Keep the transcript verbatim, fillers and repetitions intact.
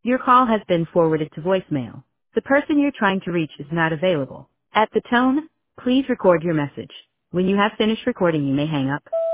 Your call has been forwarded to voicemail. The person you're trying to reach is not available. At the tone, please record your message. When you have finished recording, you may hang up.